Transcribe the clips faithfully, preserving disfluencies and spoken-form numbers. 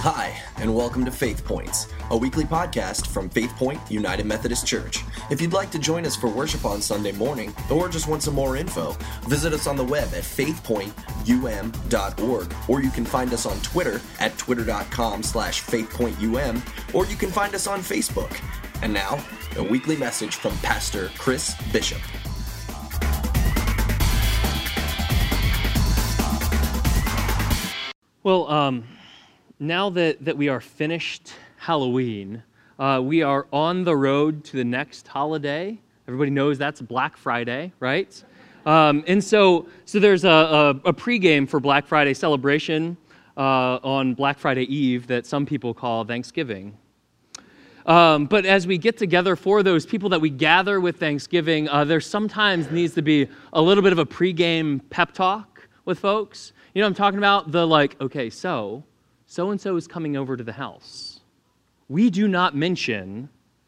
Hi, and welcome to Faith Points, a weekly podcast from Faith Point United Methodist Church. If you'd like to join us for worship on Sunday morning, or just want some more info, visit us on the web at faith point u m dot org, or you can find us on Twitter at twitter.com slash faithpointum, or you can find us on Facebook. And now, a weekly message from Pastor Chris Bishop. Well, um... Now that, that we are finished Halloween, uh, we are on the road to the next holiday. Everybody knows that's Black Friday, right? Um, and so so there's a, a, a pregame for Black Friday celebration uh, on Black Friday Eve that some people call Thanksgiving. Um, but as we get together for those people that we gather with Thanksgiving, uh, there sometimes needs to be a little bit of a pregame pep talk with folks. You know what I'm talking about? The like, okay, so... so-and-so is coming over to the house. We do not mention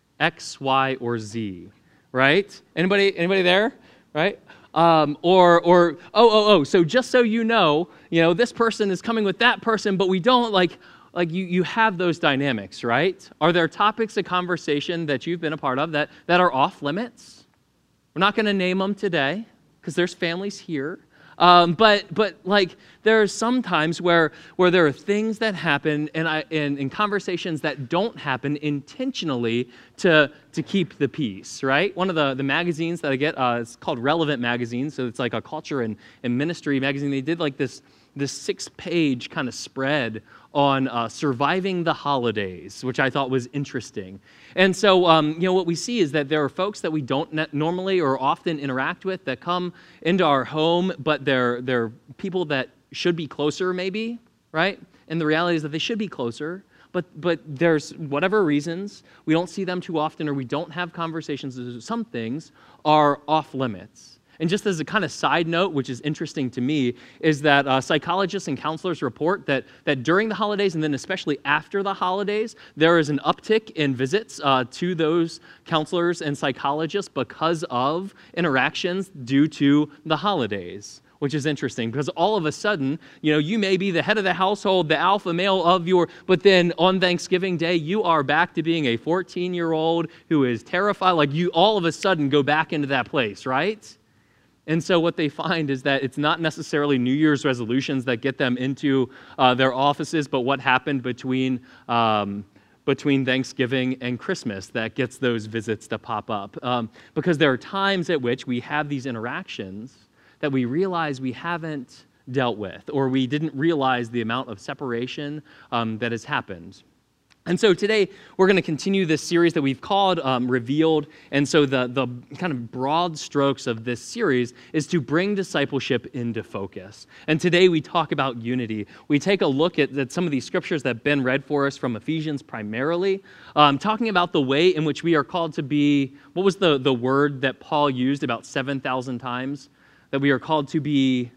X, Y, or Z, right? Anybody anybody there, right? Um, or, or oh, oh, oh, so just so you know, you know, this person is coming with that person, but we don't, like, like you, you have those dynamics, right? Are there topics of conversation that you've been a part of that, that are off limits? We're not going to name them today because there's families here. Um, but but like there are some times where where there are things that happen and I in, in conversations that don't happen intentionally to to keep the peace, right? One of the, the magazines that I get uh, is called Relevant Magazine, so it's like a culture and, and ministry magazine. They did like this this six-page kind of spread on uh, surviving the holidays, which I thought was interesting. And so, um, you know, what we see is that there are folks that we don't ne- normally or often interact with that come into our home, but they're they're people that should be closer, maybe, right? And the reality is that they should be closer, but but there's whatever reasons we don't see them too often, or we don't have conversations. Some things are off limits. And just as a kind of side note, which is interesting to me, is that uh, psychologists and counselors report that that during the holidays, and then especially after the holidays, there is an uptick in visits uh, to those counselors and psychologists because of interactions due to the holidays, which is interesting because all of a sudden, you know, you may be the head of the household, the alpha male of your, but then on Thanksgiving Day, you are back to being a fourteen-year-old who is terrified. Like you all of a sudden go back into that place, right? And so what they find is that it's not necessarily New Year's resolutions that get them into uh, their offices, but what happened between um, between Thanksgiving and Christmas that gets those visits to pop up. Um, because there are times at which we have these interactions that we realize we haven't dealt with, or we didn't realize the amount of separation um, that has happened. And so today, we're going to continue this series that we've called um, Revealed. And so the, the kind of broad strokes of this series is to bring discipleship into focus. And today, we talk about unity. We take a look at, at some of these scriptures that Ben read for us from Ephesians primarily, um, talking about the way in which we are called to be, what was the, the word that Paul used about seven thousand times? That we are called to be...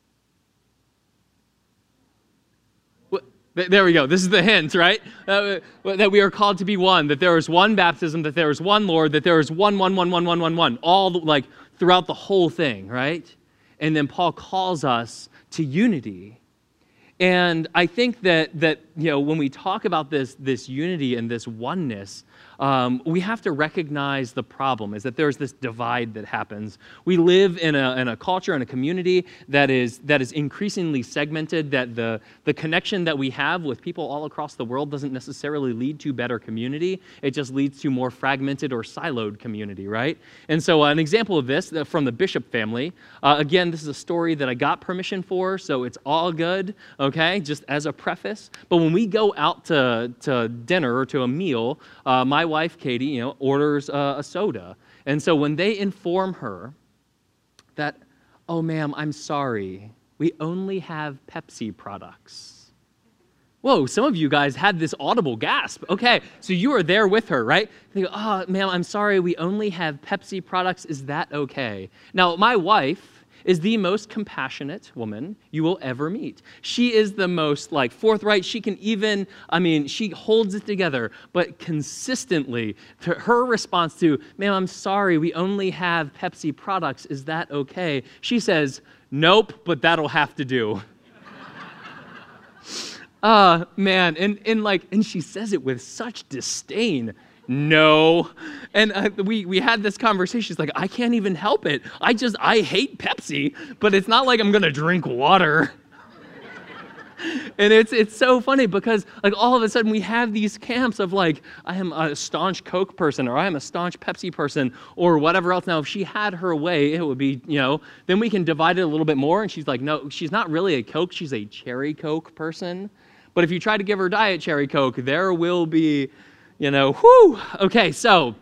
There we go. This is the hint, right? Uh, that we are called to be one, that there is one baptism, that there is one Lord, that there is one, one, one, one, one, one, one, all the, like throughout the whole thing, right? And then Paul calls us to unity. And I think that that you know when we talk about this this unity and this oneness, um, we have to recognize the problem is that there's this divide that happens. We live in a in a culture and a community that is that is increasingly segmented. That the the connection that we have with people all across the world doesn't necessarily lead to better community. It just leads to more fragmented or siloed community, right? And so uh, an example of this uh, from the Bishop family. Uh, again, this is a story that I got permission for, so it's all good. Okay, just as a preface. But when we go out to, to dinner or to a meal, uh, my wife, Katie, you know, orders uh, a soda. And so when they inform her that, oh, ma'am, I'm sorry, we only have Pepsi products. Whoa, some of you guys had this audible gasp. Okay, so you are there with her, right? They go, oh, ma'am, I'm sorry, we only have Pepsi products. Is that okay? Now, my wife is the most compassionate woman you will ever meet. She is the most like forthright. She can even, I mean, she holds it together, but consistently, to her response to, ma'am, I'm sorry, we only have Pepsi products. Is that okay? She says, nope, but that'll have to do. Uh, man, and, and like, and she says it with such disdain. No. And uh, we, we had this conversation. She's like, I can't even help it. I just, I hate Pepsi, but it's not like I'm going to drink water. And it's it's so funny because like all of a sudden we have these camps of like, I am a staunch Coke person, or I am a staunch Pepsi person, or whatever else. Now, if she had her way, it would be, you know, then we can divide it a little bit more. And she's like, no, she's not really a Coke. She's a cherry Coke person. But if you try to give her diet cherry Coke, there will be, you know, whew. Okay, so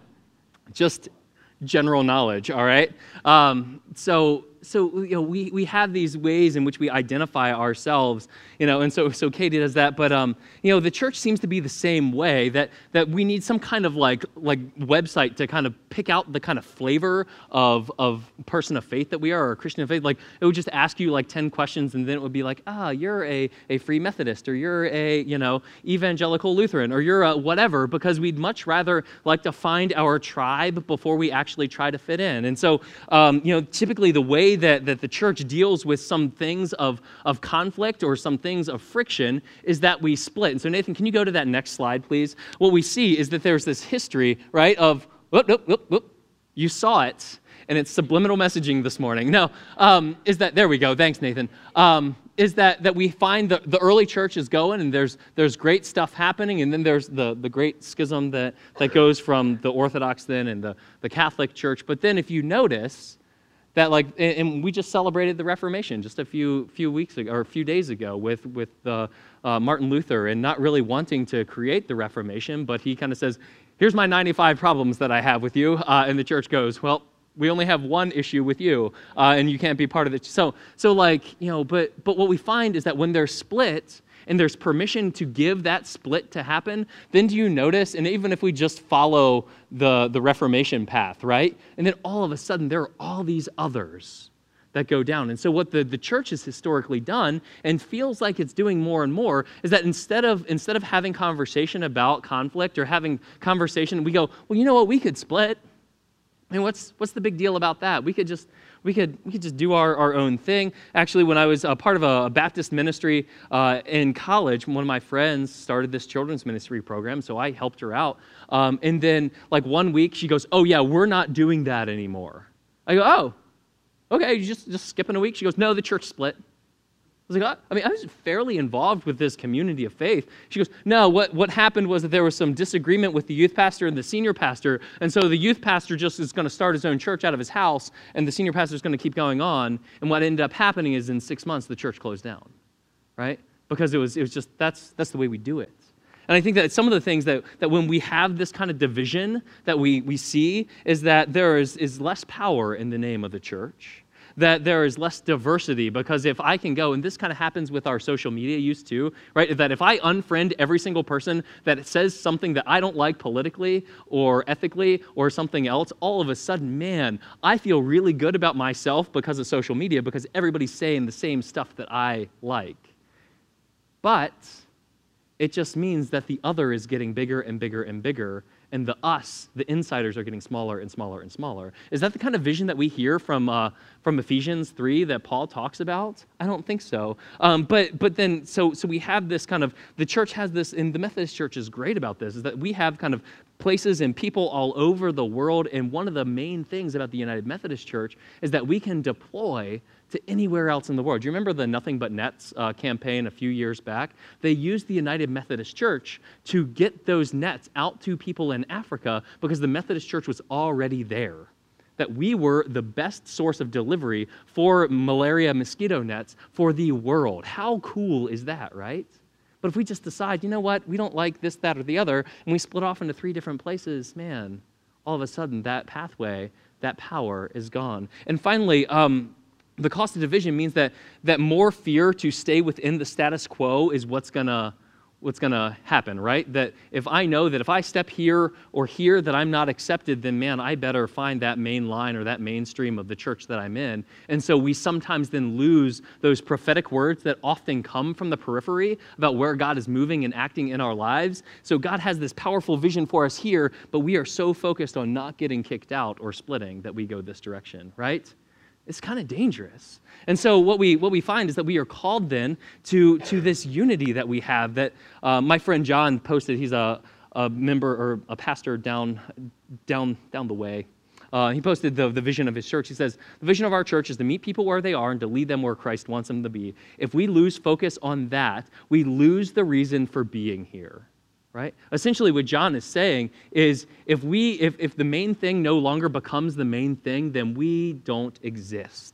just general knowledge, all right? Um, so... So, you know, we, we have these ways in which we identify ourselves, you know, and so so Katie does that. But, um, you know, the church seems to be the same way, that that we need some kind of like like website to kind of pick out the kind of flavor of of person of faith that we are, or a Christian of faith. Like, it would just ask you like ten questions, and then it would be like, ah, you're a, a Free Methodist, or you're a, you know, Evangelical Lutheran, or you're a whatever, because we'd much rather like to find our tribe before we actually try to fit in. And so, um, you know, typically the way That, that the church deals with some things of, of conflict or some things of friction is that we split. And so, Nathan, can you go to that next slide, please? What we see is that there's this history, right, of, whoop, whoop, whoop, whoop, you saw it, and it's subliminal messaging this morning. No, um, is that, there we go, thanks, Nathan, um, is that, that we find the, the early church is going, and there's there's great stuff happening, and then there's the, the great schism that, that goes from the Orthodox then and the, the Catholic Church. But then if you notice, that like, and we just celebrated the Reformation just a few few weeks ago, or a few days ago, with with uh, uh, Martin Luther, and not really wanting to create the Reformation, but he kind of says, "Here's my ninety-five problems that I have with you," uh, and the church goes, "Well, we only have one issue with you, uh, and you can't be part of it." So, so like, you know, but but what we find is that when they're split, and there's permission to give that split to happen, then do you notice, and even if we just follow the, the Reformation path, right? And then all of a sudden, there are all these others that go down. And so what the, the church has historically done, and feels like it's doing more and more, is that instead of instead of having conversation about conflict or having conversation, we go, well, you know what, we could split. I mean, what's what's the big deal about that? We could just we could we could just do our, our own thing. Actually, when I was a part of a Baptist ministry uh, in college, one of my friends started this children's ministry program, so I helped her out. Um, and then, like one week, she goes, "Oh yeah, we're not doing that anymore." I go, "Oh, okay, you just just skipping a week?" She goes, "No, the church split." I was like, oh. I mean, I was fairly involved with this community of faith. She goes, no, what, what happened was that there was some disagreement with the youth pastor and the senior pastor, and so the youth pastor just is going to start his own church out of his house, and the senior pastor is going to keep going on, and what ended up happening is in six months, the church closed down, right? Because it was it was just, that's that's the way we do it. And I think that some of the things that, that when we have this kind of division that we, we see is that there is, is less power in the name of the church, that there is less diversity, because if I can go, and this kind of happens with our social media use too, right, that if I unfriend every single person that says something that I don't like politically or ethically or something else, all of a sudden, man, I feel really good about myself because of social media, because everybody's saying the same stuff that I like. But it just means that the other is getting bigger and bigger and bigger, and the us, the insiders, are getting smaller and smaller and smaller. Is that the kind of vision that we hear from uh, from Ephesians three that Paul talks about? I don't think so. Um, but but then, so so we have this kind of, the church has this, and the Methodist Church is great about this, is that we have kind of places and people all over the world, and one of the main things about the United Methodist Church is that we can deploy to anywhere else in the world. Do you remember the Nothing But Nets uh, campaign a few years back? They used the United Methodist Church to get those nets out to people in Africa because the Methodist Church was already there. That we were the best source of delivery for malaria mosquito nets for the world. How cool is that, right? But if we just decide, you know what, we don't like this, that, or the other, and we split off into three different places, man, all of a sudden that pathway, that power is gone. And finally, um, the cost of division means that that more fear to stay within the status quo is what's gonna what's gonna happen, right? That if I know that if I step here or here that I'm not accepted, then man, I better find that main line or that mainstream of the church that I'm in. And so we sometimes then lose those prophetic words that often come from the periphery about where God is moving and acting in our lives. So God has this powerful vision for us here, but we are so focused on not getting kicked out or splitting that we go this direction, right? It's kind of dangerous. And so what we what we find is that we are called then to, to this unity that we have that uh, my friend John posted. He's a, a member or a pastor down, down, down the way. Uh, he posted the, the vision of his church. He says, the vision of our church is to meet people where they are and to lead them where Christ wants them to be. If we lose focus on that, we lose the reason for being here. Right? Essentially what John is saying is if we if, if the main thing no longer becomes the main thing, then we don't exist.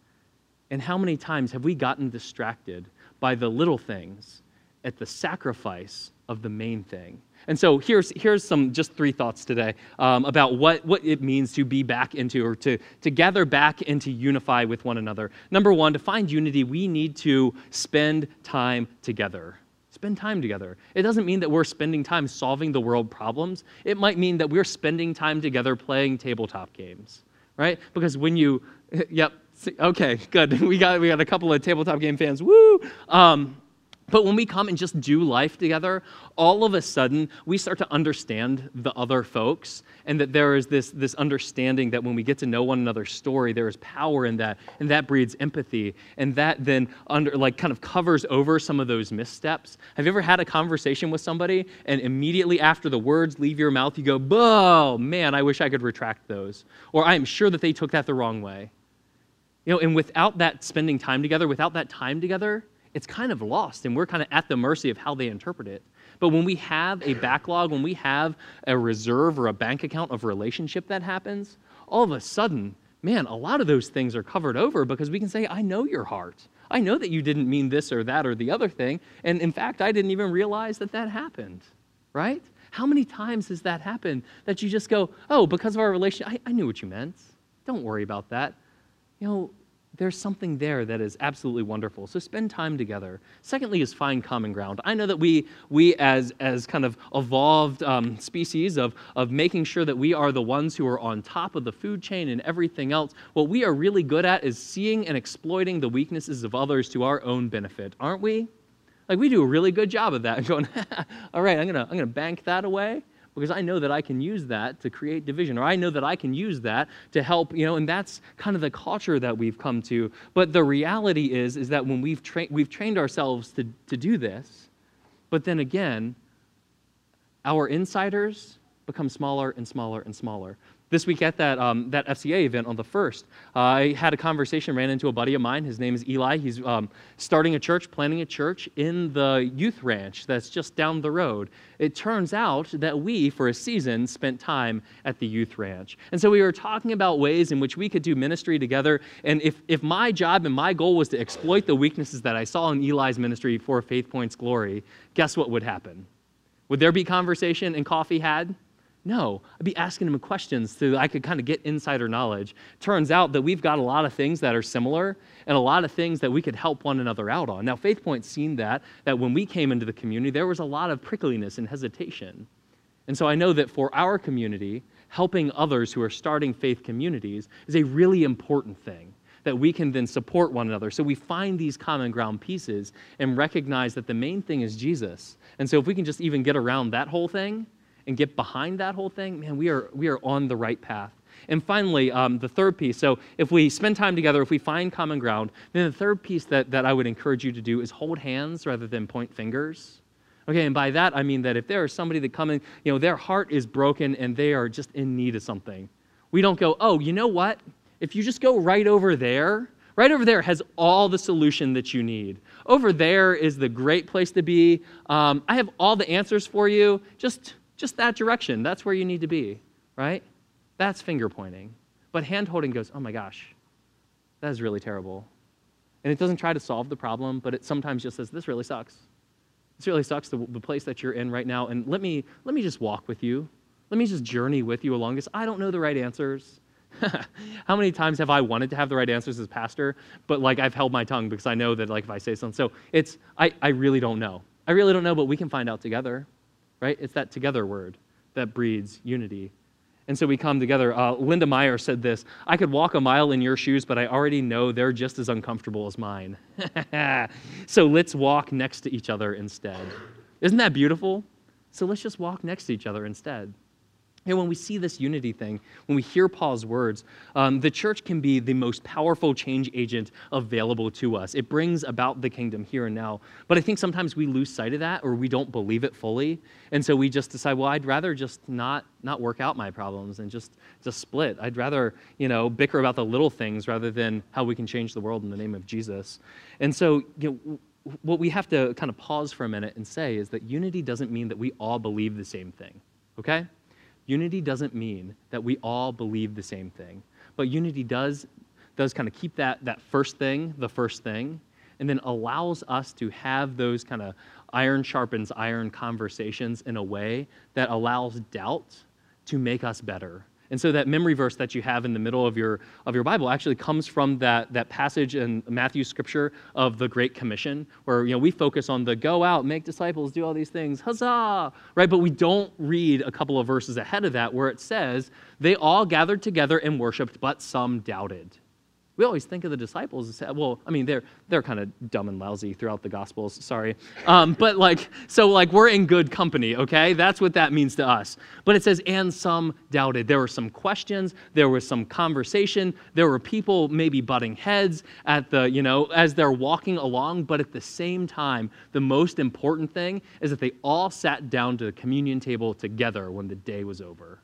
And how many times have we gotten distracted by the little things at the sacrifice of the main thing? And so here's here's some just three thoughts today um, about what, what it means to be back into or to, to gather back and to unify with one another. Number one, to find unity, we need to spend time together. Spend time together. It doesn't mean that we're spending time solving the world problems. It might mean that we're spending time together playing tabletop games, right? Because when you, yep, okay, good. We got we got a couple of tabletop game fans. Woo! Um, But when we come and just do life together, all of a sudden, we start to understand the other folks, and that there is this, this understanding that when we get to know one another's story, there is power in that, and that breeds empathy, and that then under like kind of covers over some of those missteps. Have you ever had a conversation with somebody, and immediately after the words leave your mouth, you go, oh, man, I wish I could retract those, or I am sure that they took that the wrong way. You know, and without that spending time together, without that time together, it's kind of lost, and we're kind of at the mercy of how they interpret it. But when we have a backlog, when we have a reserve or a bank account of relationship that happens, all of a sudden, man, a lot of those things are covered over because we can say, I know your heart. I know that you didn't mean this or that or the other thing, and in fact, I didn't even realize that that happened, right? How many times has that happened that you just go, oh, because of our relationship, I, I knew what you meant. Don't worry about that. You know, there's something there that is absolutely wonderful. So spend time together. Secondly is find common ground. I know that we, we as, as kind of evolved um, species of, of making sure that we are the ones who are on top of the food chain and everything else, what we are really good at is seeing and exploiting the weaknesses of others to our own benefit, aren't we? Like we do a really good job of that. Going, all right, I'm gonna, I'm gonna bank that away, because I know that I can use that to create division, or I know that I can use that to help, you know, and that's kind of the culture that we've come to. But the reality is, is that when we've, tra- we've trained ourselves to, to do this, but then again, our insiders become smaller and smaller and smaller. This week at that um, that F C A event on the first, uh, I had a conversation, ran into a buddy of mine. His name is Eli. He's um, starting a church, planning a church in the youth ranch that's just down the road. It turns out that we, for a season, spent time at the youth ranch. And so we were talking about ways in which we could do ministry together. And if, if my job and my goal was to exploit the weaknesses that I saw in Eli's ministry for Faith Point's glory, guess what would happen? Would there be conversation and coffee had? No, I'd be asking him questions so that I could kind of get insider knowledge. Turns out that we've got a lot of things that are similar and a lot of things that we could help one another out on. Now, Faith Point's seen that, that when we came into the community, there was a lot of prickliness and hesitation. And so I know that for our community, helping others who are starting faith communities is a really important thing, that we can then support one another. So we find these common ground pieces and recognize that the main thing is Jesus. And so if we can just even get around that whole thing, and get behind that whole thing, man, we are we are on the right path. And finally, um, the third piece, so if we spend time together, if we find common ground, then the third piece that, that I would encourage you to do is hold hands rather than point fingers. Okay, and by that, I mean that if there is somebody that come in, you know, their heart is broken and they are just in need of something, we don't go, oh, you know what? If you just go right over there, right over there has all the solution that you need. Over there is the great place to be. Um, I have all the answers for you. Just... Just that direction. That's where you need to be, right? That's finger pointing. But hand holding goes, oh my gosh, that is really terrible. And it doesn't try to solve the problem, but it sometimes just says, this really sucks. This really sucks, the, the place that you're in right now. And let me, let me just walk with you. Let me just journey with you along this. I don't know the right answers. How many times have I wanted to have the right answers as pastor, but like I've held my tongue because I know that like if I say something. So it's, I, I really don't know. I really don't know, but we can find out together. Right? It's that together word that breeds unity. And so we come together. Uh, Linda Meyer said this, I could walk a mile in your shoes, but I already know they're just as uncomfortable as mine. So let's walk next to each other instead. Isn't that beautiful? So let's just walk next to each other instead. And when we see this unity thing, when we hear Paul's words, um, the church can be the most powerful change agent available to us. It brings about the kingdom here and now. But I think sometimes we lose sight of that, or we don't believe it fully. And so we just decide, well, I'd rather just not not work out my problems and just, just split. I'd rather, you know, bicker about the little things rather than how we can change the world in the name of Jesus. And so, you know, what we have to kind of pause for a minute and say is that unity doesn't mean that we all believe the same thing, okay? Unity doesn't mean that we all believe the same thing, but unity does, does kind of keep that, that first thing the first thing, and then allows us to have those kind of iron sharpens iron conversations in a way that allows doubt to make us better. And so that memory verse that you have in the middle of your of your Bible actually comes from that, that passage in Matthew's scripture of the Great Commission, where, you know, we focus on the go out, make disciples, do all these things, huzzah, right? But we don't read a couple of verses ahead of that where it says, they all gathered together and worshiped, but some doubted. We always think of the disciples as, well, I mean, they're they're kind of dumb and lousy throughout the Gospels, sorry. Um, but like, so like we're in good company, okay? That's what that means to us. But it says, and some doubted. There were some questions, there was some conversation, there were people maybe butting heads at the, you know, as they're walking along, but at the same time, the most important thing is that they all sat down to the communion table together when the day was over,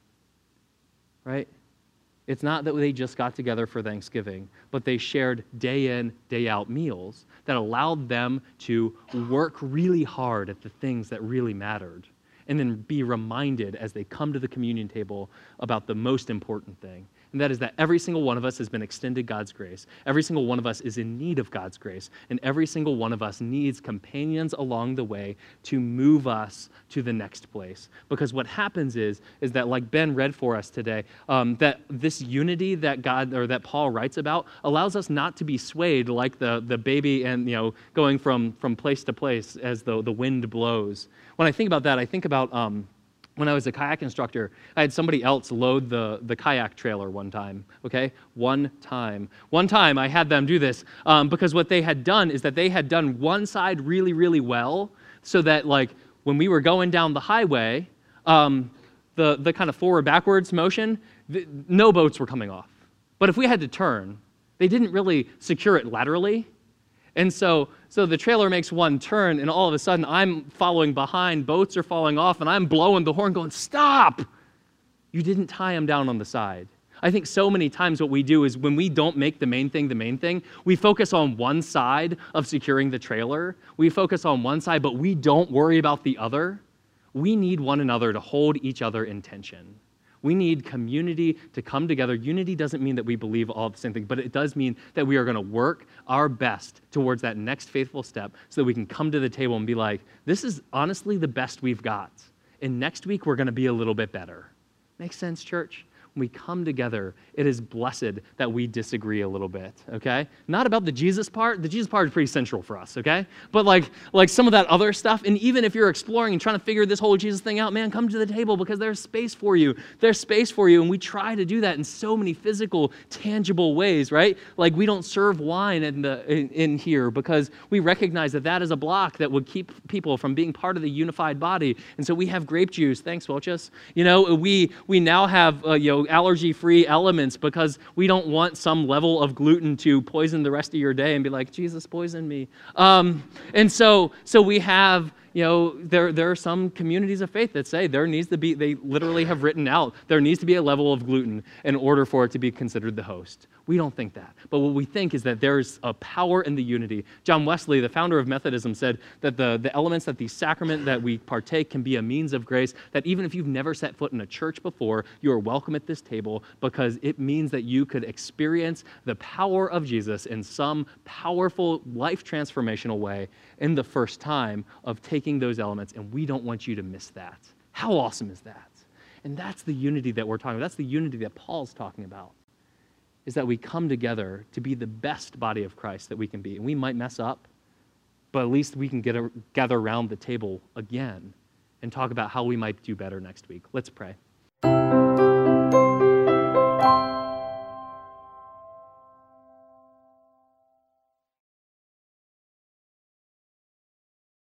right? It's not that they just got together for Thanksgiving, but they shared day in, day out meals that allowed them to work really hard at the things that really mattered, and then be reminded as they come to the communion table about the most important thing. And that is that every single one of us has been extended God's grace. Every single one of us is in need of God's grace. And every single one of us needs companions along the way to move us to the next place. Because what happens is, is that, like Ben read for us today, um, that this unity that God, or that Paul writes about, allows us not to be swayed like the, the baby and, you know, going from, from place to place as the, the wind blows. When I think about that, I think about... Um, When I was a kayak instructor, I had somebody else load the, the kayak trailer one time, okay? One time. One time I had them do this um, because what they had done is that they had done one side really, really well so that, like, when we were going down the highway, um, the, the kind of forward-backwards motion, the, no boats were coming off. But if we had to turn, they didn't really secure it laterally. And so, so the trailer makes one turn, and all of a sudden, I'm following behind, boats are falling off, and I'm blowing the horn going, stop! You didn't tie them down on the side. I think so many times what we do is when we don't make the main thing the main thing, we focus on one side of securing the trailer. We focus on one side, but we don't worry about the other. We need one another to hold each other in tension. We need community to come together. Unity doesn't mean that we believe all the same thing, but it does mean that we are going to work our best towards that next faithful step so that we can come to the table and be like, this is honestly the best we've got. And next week, we're going to be a little bit better. Makes sense, church? When we come together, it is blessed that we disagree a little bit, okay? Not about the Jesus part. The Jesus part is pretty central for us, okay? But like, like some of that other stuff, and even if you're exploring and trying to figure this whole Jesus thing out, man, come to the table because there's space for you. There's space for you, and we try to do that in so many physical, tangible ways, right? Like we don't serve wine in, the, in, in here because we recognize that that is a block that would keep people from being part of the unified body, and so we have grape juice. Thanks, Welchus. You know, we, we now have, uh, you know, allergy-free elements because we don't want some level of gluten to poison the rest of your day and be like, Jesus poisoned me. Um, and so, so we have, you know, there there are some communities of faith that say there needs to be, they literally have written out, there needs to be a level of gluten in order for it to be considered the host. We don't think that. But what we think is that there's a power in the unity. John Wesley, the founder of Methodism, said that the, the elements that the sacrament that we partake can be a means of grace, that even if you've never set foot in a church before, you are welcome at this table because it means that you could experience the power of Jesus in some powerful, life transformational way in the first time of taking those elements, and we don't want you to miss that. How awesome is that? And that's the unity that we're talking about. That's the unity that Paul's talking about, is that we come together to be the best body of Christ that we can be. And we might mess up, but at least we can get a, gather around the table again and talk about how we might do better next week. Let's pray.